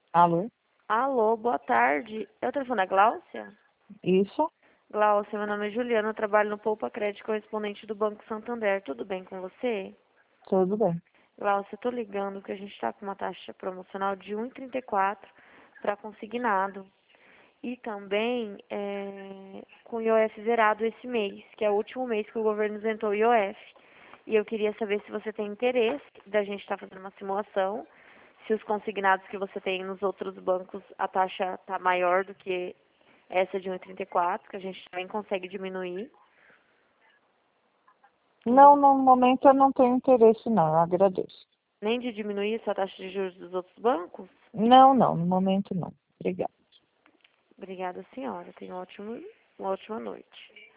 Alô? Alô, boa tarde. É o telefone da Gláucia? Isso? Gláucia, meu nome é Juliana, eu trabalho no Poupa Crédito, correspondente do Banco Santander. Tudo bem com você? Tudo bem. Gláucia, eu tô ligando que a gente tá com uma taxa promocional de 1,34 para consignado. E também com o IOF zerado esse mês, que é o último mês que o governo isentou o IOF. E eu queria saber se você tem interesse da gente estar fazendo uma simulação, se os consignados que você tem nos outros bancos, a taxa está maior do que essa de 1,34, que a gente também consegue diminuir. Não, no momento eu não tenho interesse não, eu agradeço. Nem de diminuir essa taxa de juros dos outros bancos? Não, não, no momento não. Obrigada. Obrigada, senhora. Tenha uma ótima noite.